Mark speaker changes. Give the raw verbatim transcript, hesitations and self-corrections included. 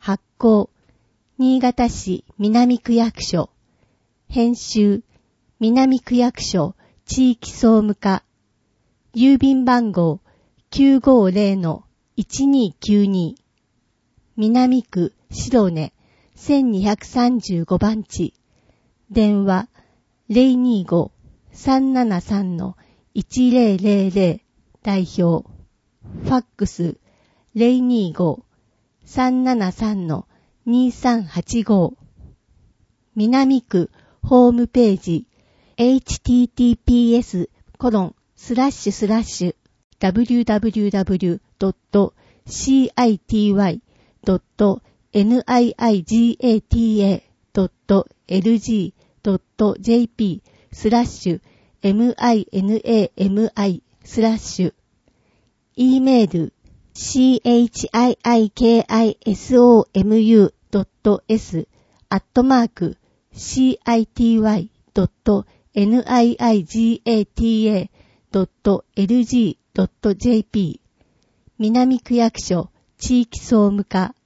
Speaker 1: 発行、新潟市南区役所。編集、南区役所地域総務課。郵便番号 きゅうごゼロのいちにきゅうに。南区白根せんにひゃくさんじゅうごばんち。電話 ゼロにご さんななさんのいちゼロゼロゼロ。代表。ファックス ゼロにご さんななさんのにさんはちご。南区ホームページ エイチティーティーピーエスコロンスラッシュスラッシュダブリューダブリューダブリュードットシーアイティーワイドットニガタドットエルジードットジェーピー スラッシュ ミナミ スラッシュ E メール シーエイチアイアイケーアイエスオーエムユードットエス アットマーク シーアイティーワイドットニガタドットエルジードットジェーピー 南区役所地域総務課